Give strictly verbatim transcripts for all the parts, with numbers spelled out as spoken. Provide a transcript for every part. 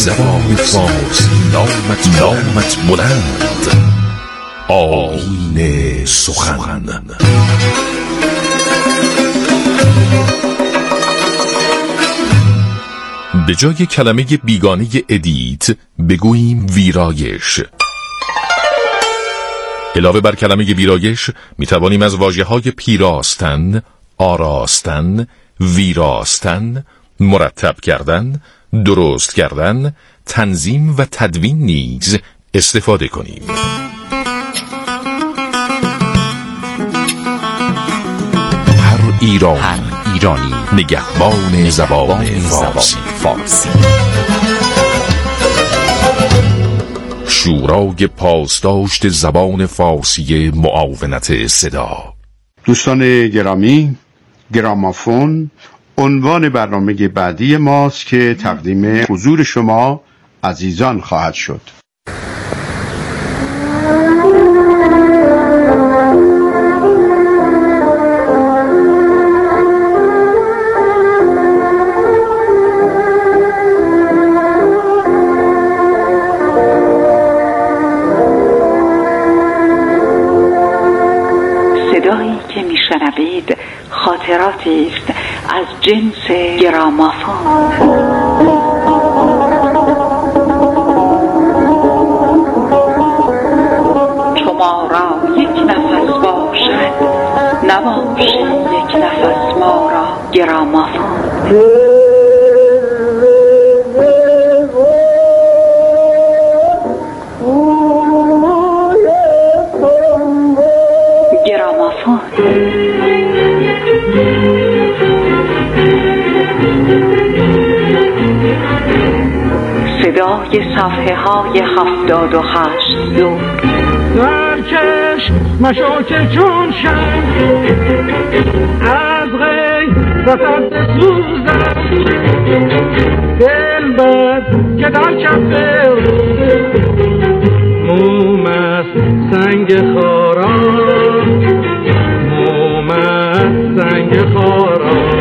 زبان فارسی نامت نامت بلند، آیین سخن. به جای کلمه بیگانه ادیت بگوییم ویرایش. علاوه بر کلمه ویرایش می توانیم از واژه‌های پیراستن، آراستن، ویراستن، مرتب کردن، درست کردن، تنظیم و تدوین نیز استفاده کنیم. هر ایران، هر ایرانی نگهبان زبان فارسی. فارسی. شورای پاسداشت زبان فارسی معاونت صدا. دوستان گرامی، گرامافون عنوان برنامه بعدی ماست که تقدیم حضور شما عزیزان خواهد شد. صدایی که میشنوید خاطراتی است از جنس گرامافون. شما را یک نفس باشد، نباشی یک نفس ما را گرامافون. گرامافون. صدای صفحه های هفتاد و هشت دور. درکش مشاک چون شم از غی رفت سوزم، دل بد که در کفه موم است سنگ خاران، موم است سنگ خاران.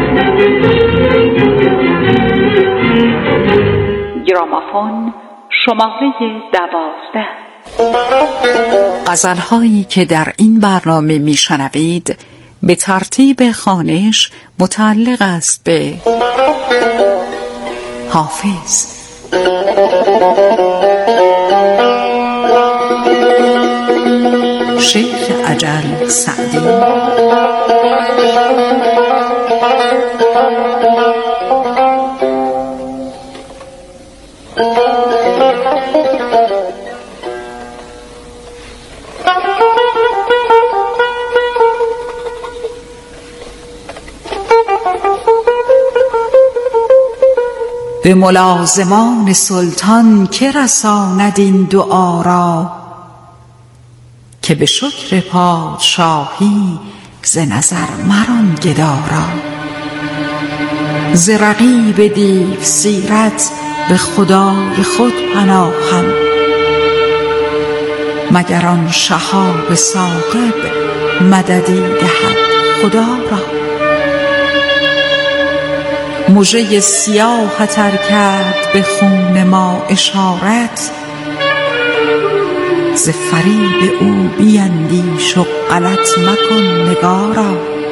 گرامافون شماره دوازده. غزل‌هایی که در این برنامه میشنوید به ترتیب خوانش متعلق است به حافظ. شیخ اجل سعدی، به ملازمان سلطان که رساند این دعا را، که به شکر پادشاهی ز نظر مران گدا را. ز رقیب دیو سیرت به خدای خود پناهم، مگر آن شهاب ثاقب مددی دهد خدا را. مژه سیاهت ار کرد به خون ما اشارت، ز فریب او بیندیش و غلط مکن نگارا.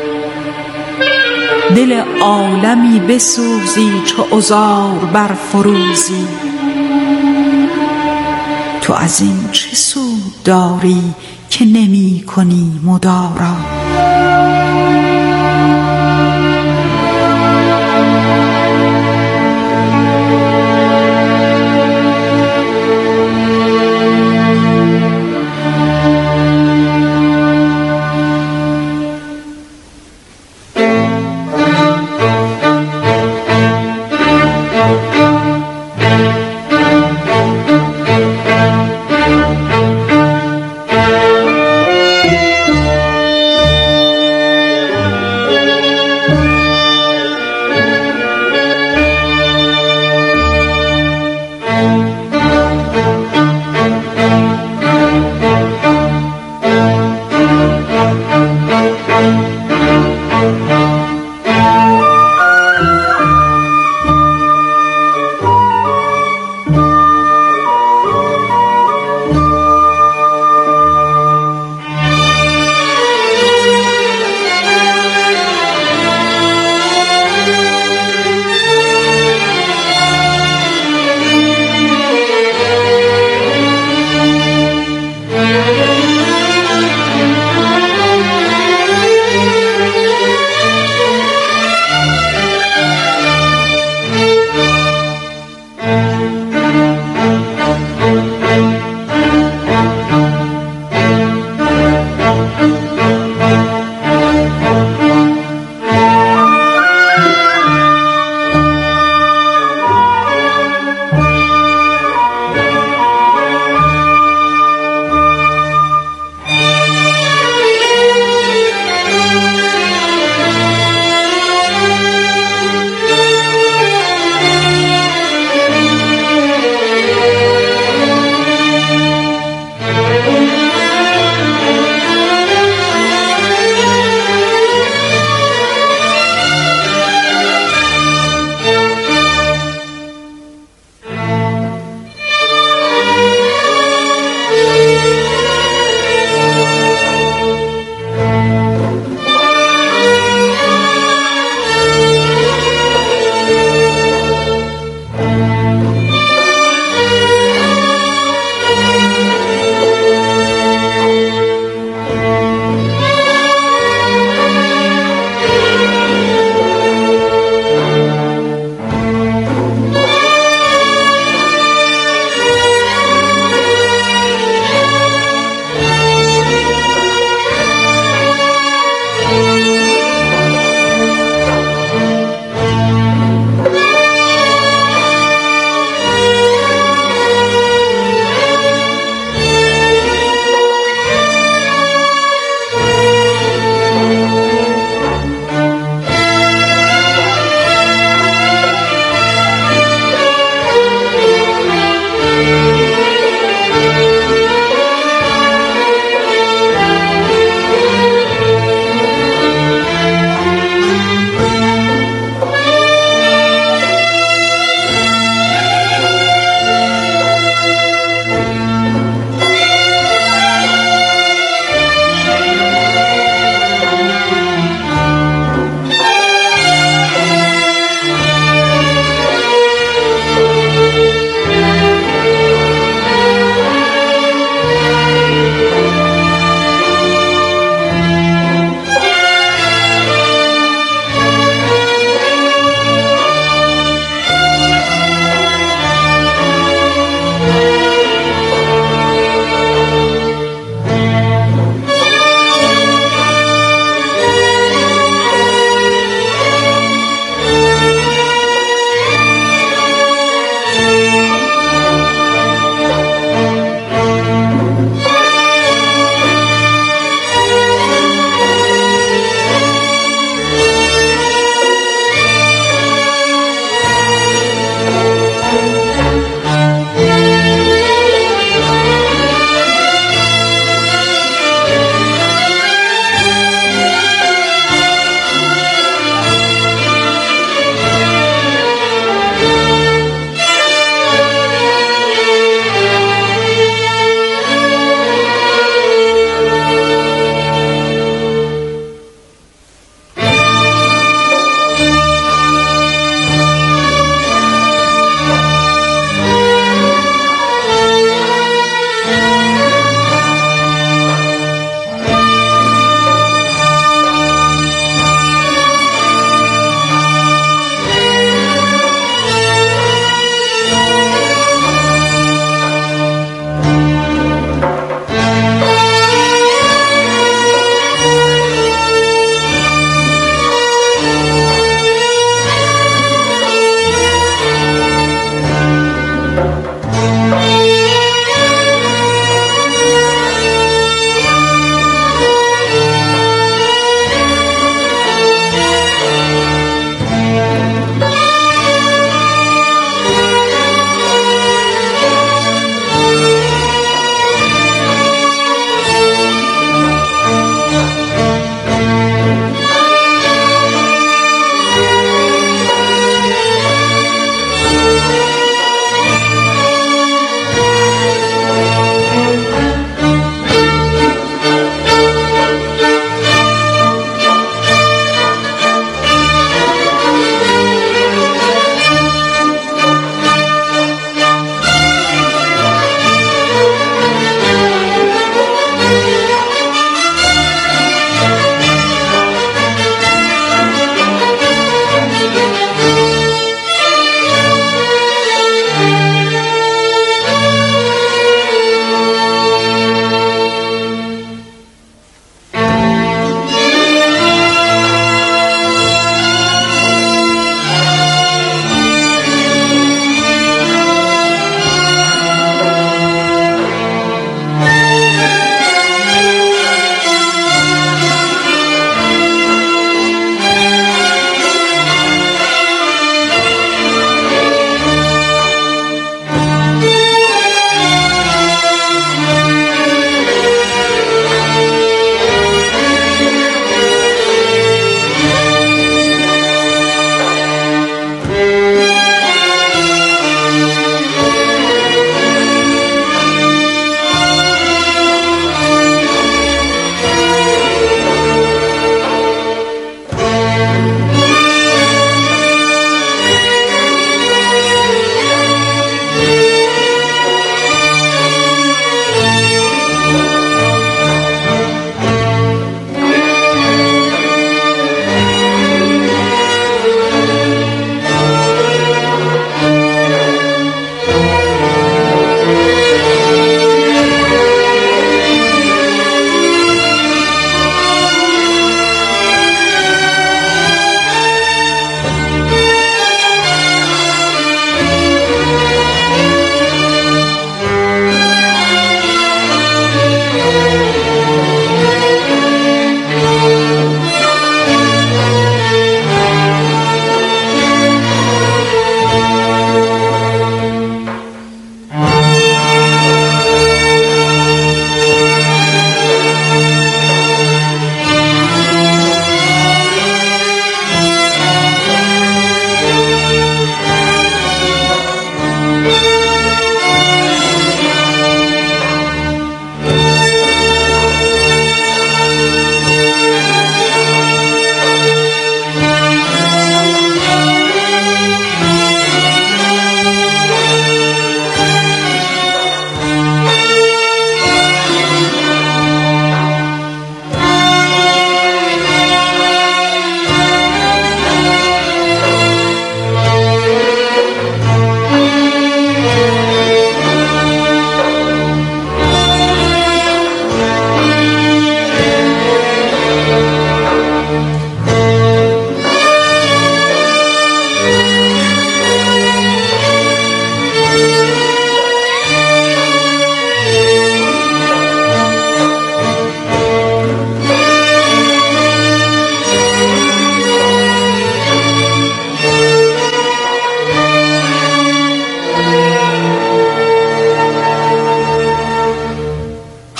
دل عالمی بسوزی چو عذار بر فروزی، تو از این چه سود داری که نمی کنی مدارا.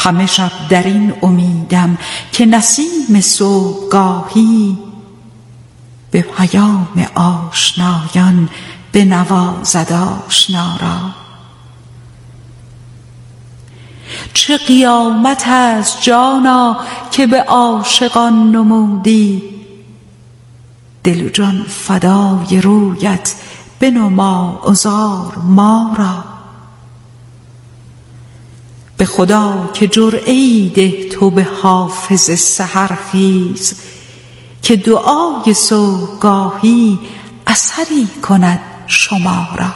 همه شب در این امیدم که نسیم صبحگاهی به پیام آشنایان بنوازد آشنا را. چه قیامت است جانا که به عاشقان نمودی، دل و جان فدای رویت بنما عذار ما را. به خدا که جرعه‌ای ده تو به حافظ سحرخیز، که دعای صبحگاهی اثری کند شما را.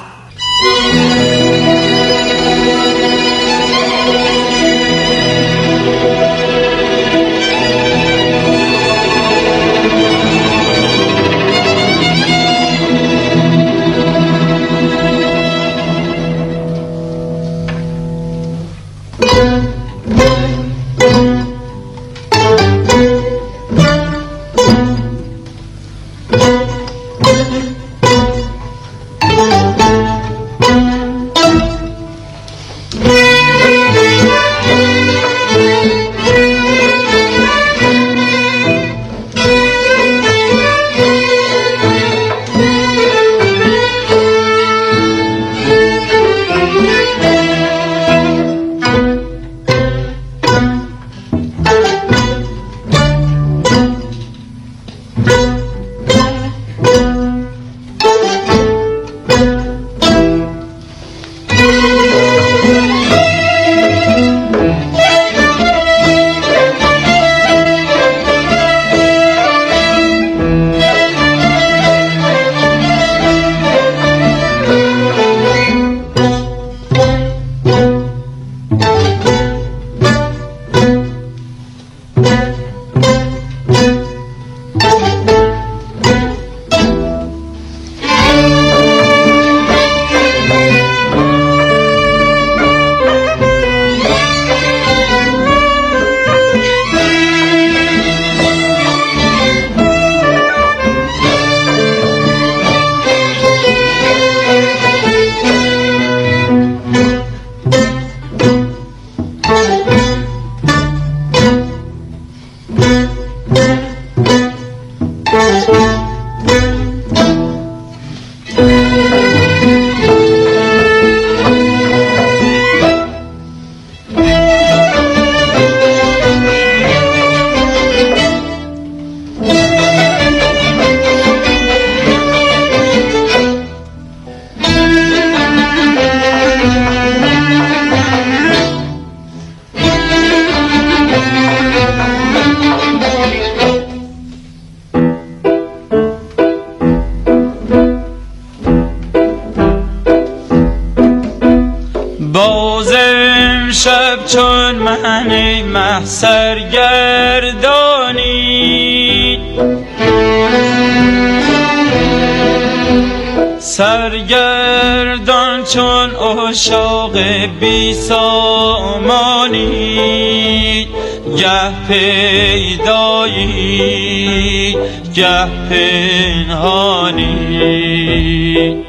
چون من مه سرگردانی سرگردان چون عشاق بی سامانی گه پیدایی گه پنهانی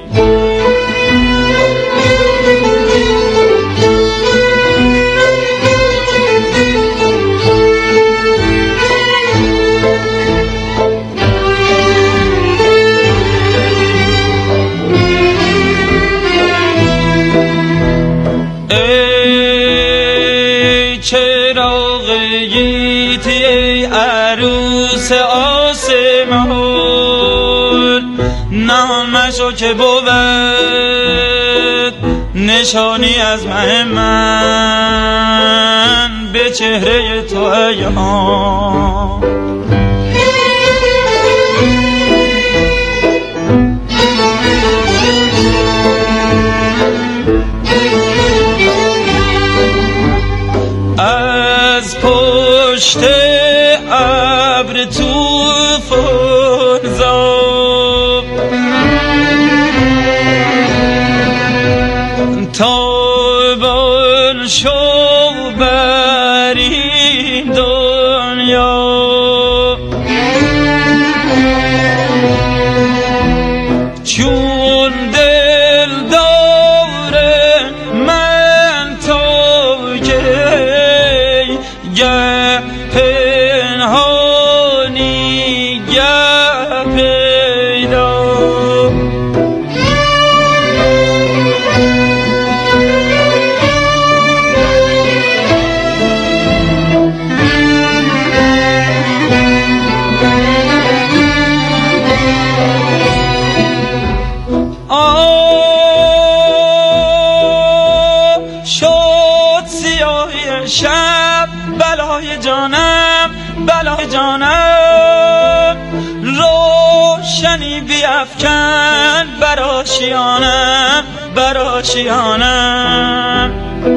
نامشو که بود نشانی از مه من به چهره تو ایام از پشت ابر طوفان زاب تابان شو بر این دنیا چون دل داره من تو که جانم بلای جانم روشنی بیفکن بر آشیانم بر آشیانم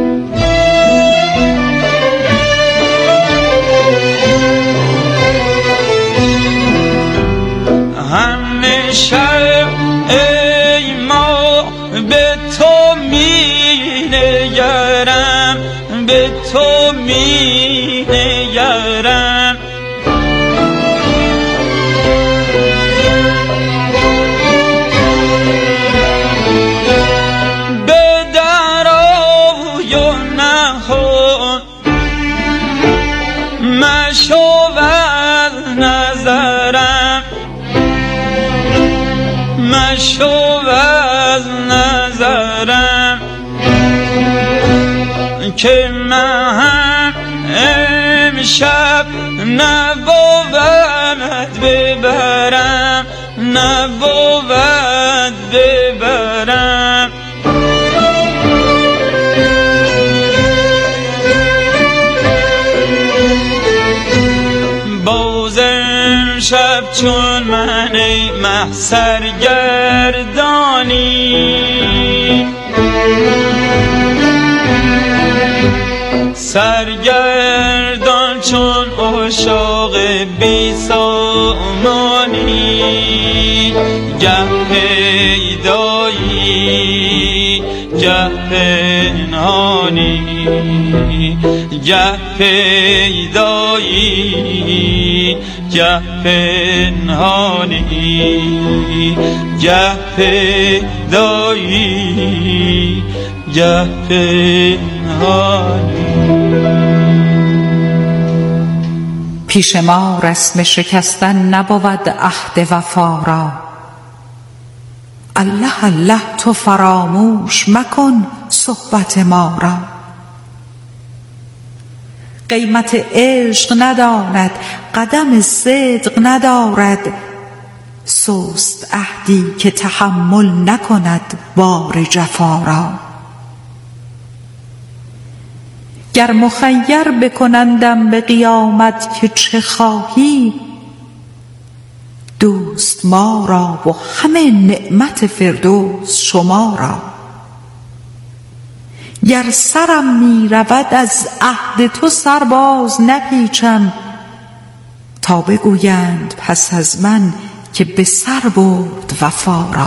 همیشه ای ما به تو می نگرم به تو می نگرم به درای و نهان مشو از نظرم مشو از نظرم که من امشب نبود ببرم نبود ببرم باز امشب چون من ای مه سرگردانی سرگردان چون عشاق بی سامانی گه پیدایی گه پنهانی گه پیدایی گه پنهانی گه پیدایی گه پنهانی. پیش ما رسم شکستن نبود عهد وفا را الله الله تو فراموش مکن صحبت ما را قیمت عشق نداند قدم صدق ندارد سست عهدی که تحمل نکند بار جفا را گر مخیر بکنندم به قیامت که چه خواهی دوست ما را و همه نعمت فردوس شما را گر سرم می رود از عهد تو سر باز نپیچم تا بگویند پس از من که به سر برد وفا را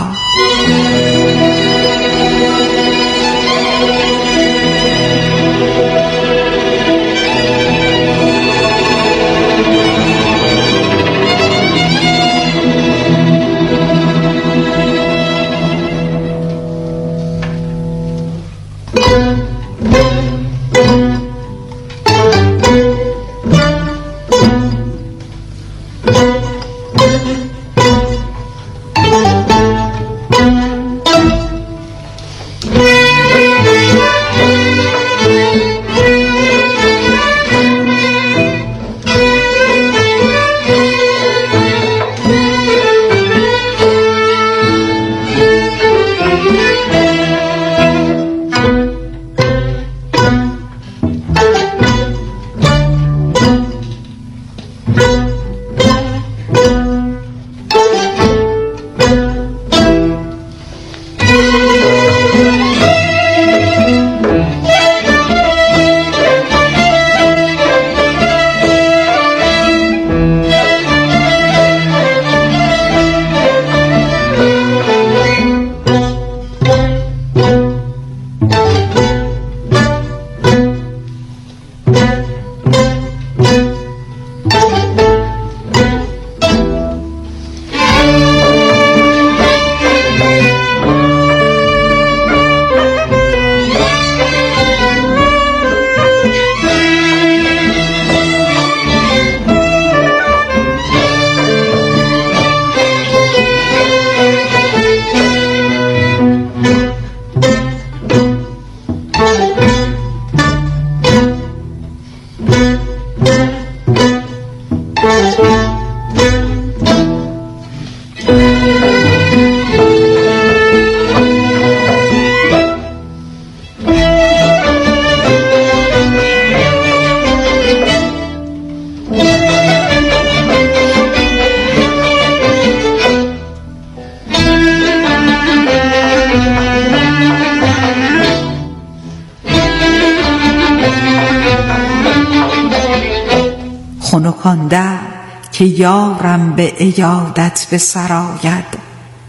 خواندم که یارم به عیادت به سر آید.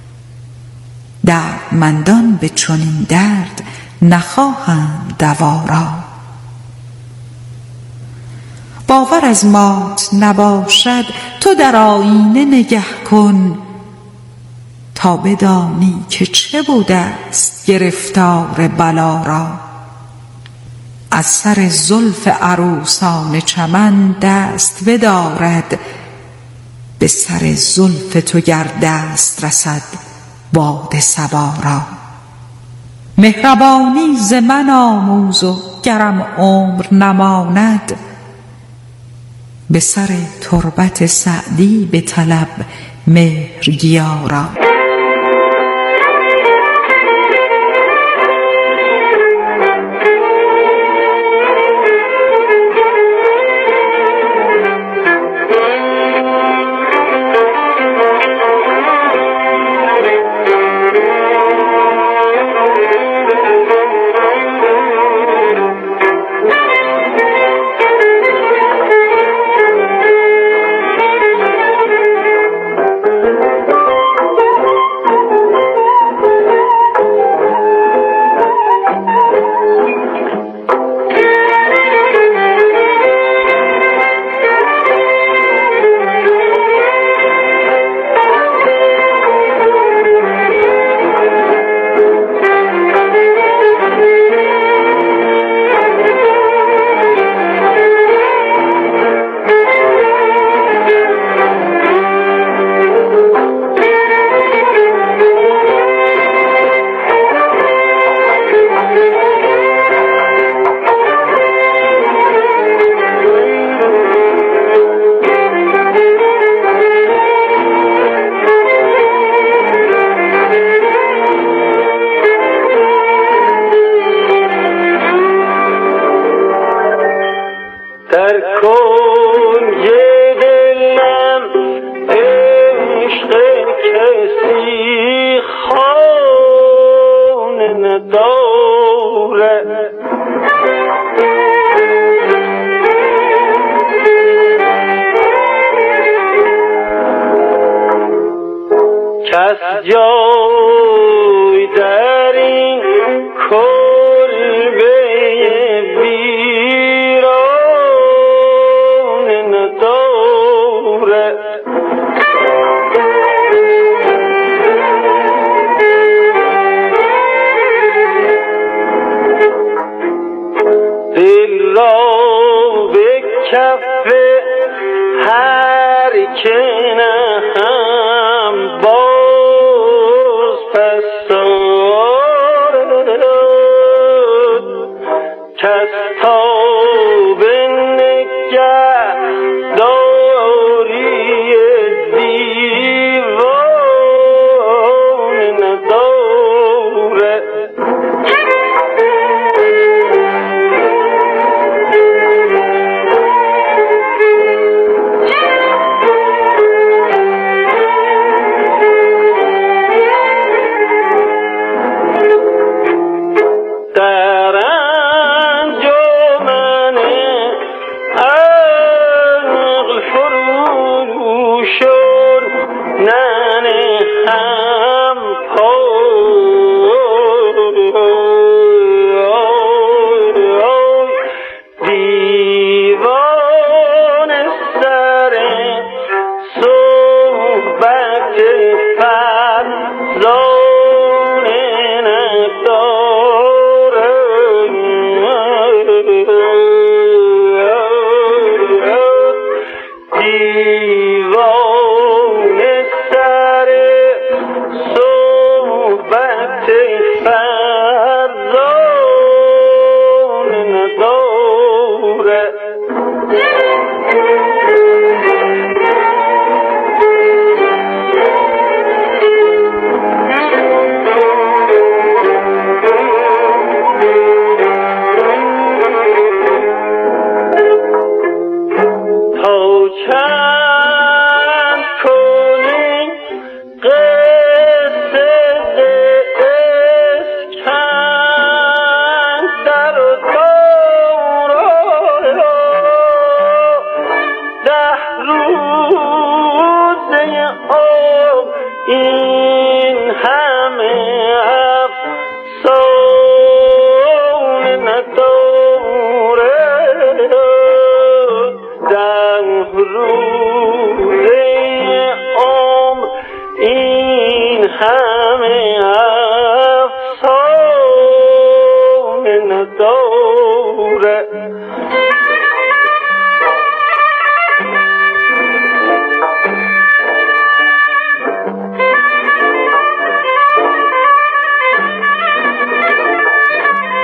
دردمندان به چنین درد نخواهند دوا را. باور از مات نباشد تو در آینه نگه کن، تا بدانی که چه بوده است گرفتار بلا را. از سر زلف عروسان چمن دست بدارد، به سر زلف تو گر دست رسد باد صبا را. مهربانی ز من آموز و گرم عمر نماند، به سر تربت سعدی به طلب مهرگیا را. کس جای در این کلبه ویران ندارد. دل را به کف هر که نهم باز پس دارد. کس تا به نگه داری دیوان ندارد. در انجام نداره